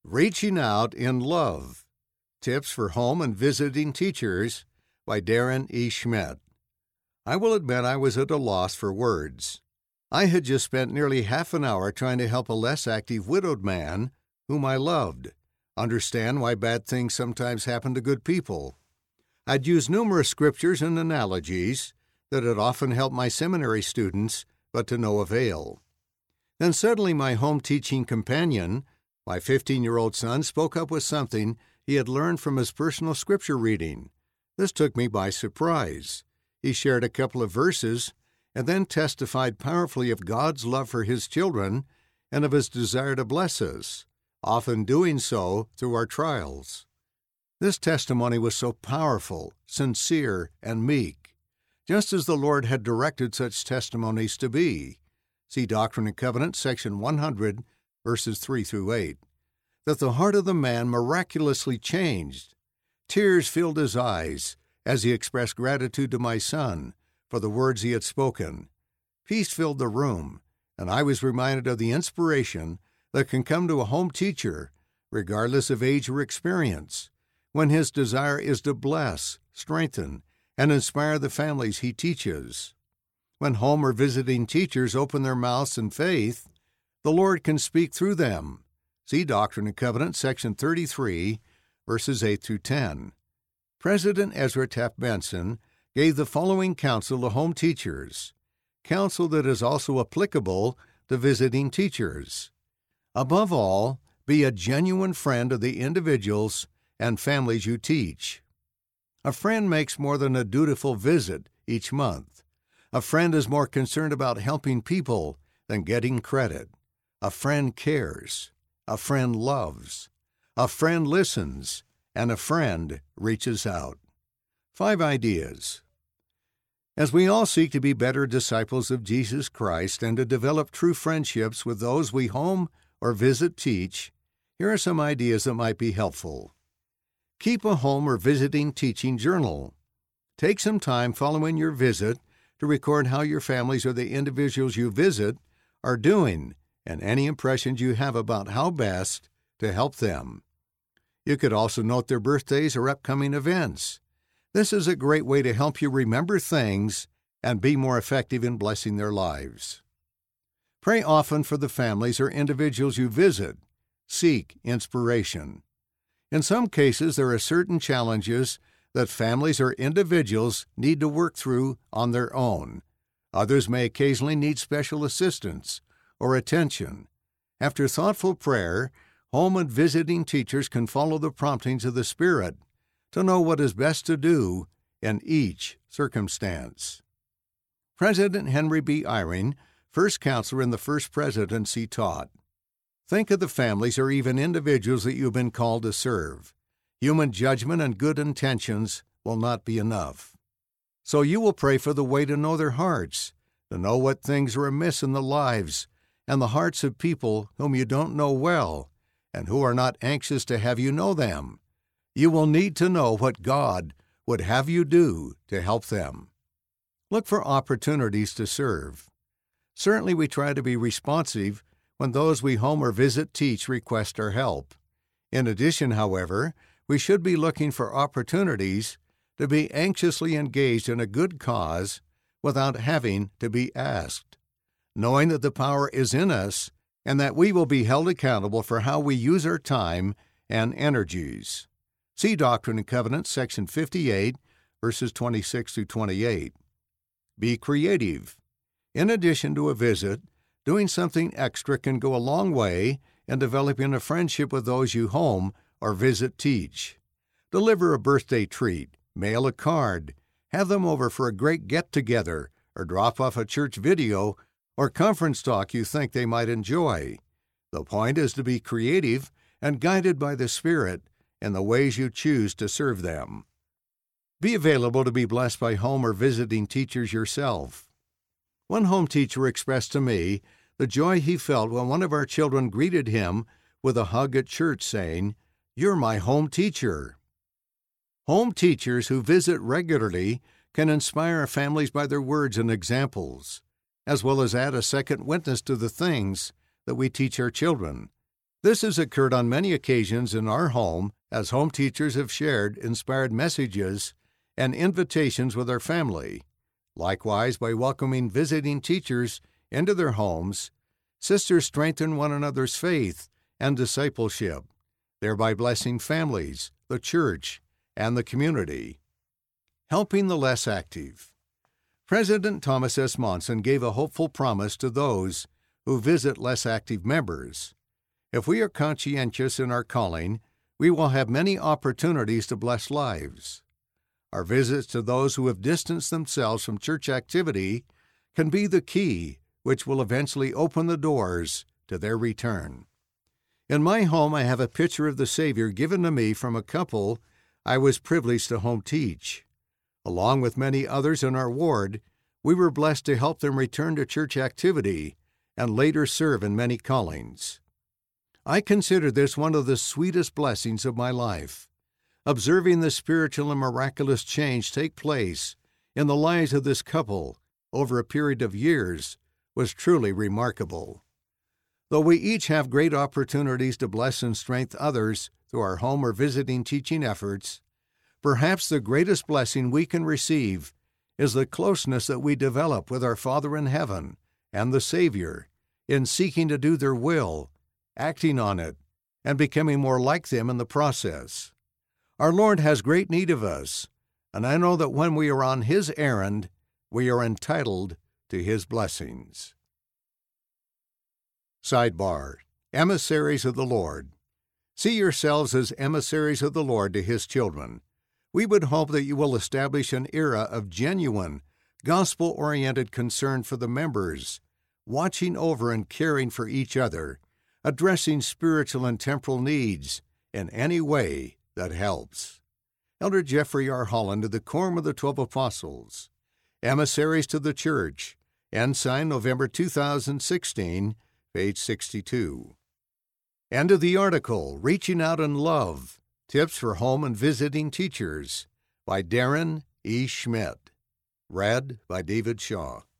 Reaching Out in Love, Tips for Home and Visiting Teachers by Darren E. Schmidt. I will admit I was at a loss for words. I had just spent nearly half an hour trying to help a less active widowed man, whom I loved, understand why bad things sometimes happen to good people. I'd used numerous scriptures and analogies that had often helped my seminary students, but to no avail. Then suddenly my home teaching companion, my 15-year-old son, spoke up with something he had learned from his personal scripture reading. This took me by surprise. He shared a couple of verses and then testified powerfully of God's love for His children and of His desire to bless us, often doing so through our trials. This testimony was so powerful, sincere, and meek, just as the Lord had directed such testimonies to be. See Doctrine and Covenants, section 100, verses 3 through 8, that the heart of the man miraculously changed. Tears filled his eyes as he expressed gratitude to my son for the words he had spoken. Peace filled the room, and I was reminded of the inspiration that can come to a home teacher, regardless of age or experience, when his desire is to bless, strengthen, and inspire the families he teaches. When home or visiting teachers open their mouths in faith, the Lord can speak through them. See Doctrine and Covenants, section 33, verses 8 through 10. President Ezra Taft Benson gave the following counsel to home teachers, counsel that is also applicable to visiting teachers. Above all, be a genuine friend of the individuals and families you teach. A friend makes more than a dutiful visit each month. A friend is more concerned about helping people than getting credit. A friend cares. A friend loves. A friend listens. And a friend reaches out. 5 ideas. As we all seek to be better disciples of Jesus Christ and to develop true friendships with those we home or visit teach, here are some ideas that might be helpful. Keep a home or visiting teaching journal. Take some time following your visit to record how your families or the individuals you visit are doing and any impressions you have about how best to help them. You could also note their birthdays or upcoming events. This is a great way to help you remember things and be more effective in blessing their lives. Pray often for the families or individuals you visit. Seek inspiration. In some cases, there are certain challenges that families or individuals need to work through on their own. Others may occasionally need special assistance or attention. After thoughtful prayer, home and visiting teachers can follow the promptings of the Spirit to know what is best to do in each circumstance. President Henry B. Eyring, first counselor in the First Presidency, taught, "Think of the families or even individuals that you've been called to serve. Human judgment and good intentions will not be enough. So you will pray for the way to know their hearts, to know what things are amiss in the lives and the hearts of people whom you don't know well and who are not anxious to have you know them. You will need to know what God would have you do to help them. Look for opportunities to serve. Certainly we try to be responsive when those we home or visit teach request our help. In addition, however, we should be looking for opportunities to be anxiously engaged in a good cause without having to be asked, knowing that the power is in us and that we will be held accountable for how we use our time and energies. See Doctrine and Covenants, section 58, verses 26 through 28. Be creative. In addition to a visit, doing something extra can go a long way in developing a friendship with those you home or visit teach. Deliver a birthday treat, mail a card, have them over for a great get-together, or drop off a church video or conference talk you think they might enjoy. The point is to be creative and guided by the Spirit in the ways you choose to serve them. Be available to be blessed by home or visiting teachers yourself. One home teacher expressed to me the joy he felt when one of our children greeted him with a hug at church, saying, "You're my home teacher." Home teachers who visit regularly can inspire families by their words and examples, as well as add a second witness to the things that we teach our children. This has occurred on many occasions in our home as home teachers have shared inspired messages and invitations with our family. Likewise, by welcoming visiting teachers into their homes, sisters strengthen one another's faith and discipleship, thereby blessing families, the church, and the community. Helping the less active. President Thomas S. Monson gave a hopeful promise to those who visit less active members. If we are conscientious in our calling, we will have many opportunities to bless lives. Our visits to those who have distanced themselves from church activity can be the key which will eventually open the doors to their return. In my home, I have a picture of the Savior given to me from a couple I was privileged to home teach. Along with many others in our ward, we were blessed to help them return to church activity and later serve in many callings. I consider this one of the sweetest blessings of my life. Observing the spiritual and miraculous change take place in the lives of this couple over a period of years was truly remarkable. Though we each have great opportunities to bless and strengthen others through our home or visiting teaching efforts, perhaps the greatest blessing we can receive is the closeness that we develop with our Father in heaven and the Savior in seeking to do their will, acting on it, and becoming more like them in the process. Our Lord has great need of us, and I know that when we are on His errand, we are entitled to His blessings. Sidebar: Emissaries of the Lord. See yourselves as emissaries of the Lord to His children. We would hope that you will establish an era of genuine, gospel-oriented concern for the members, watching over and caring for each other, addressing spiritual and temporal needs in any way that helps. Elder Jeffrey R. Holland of the Quorum of the 12 Apostles. Emissaries to the Church. Ensign, November 2016, page 62. End of the article, Reaching Out in Love, Tips for Home and Visiting Teachers, by Darren E. Schmidt. Read by David Shaw.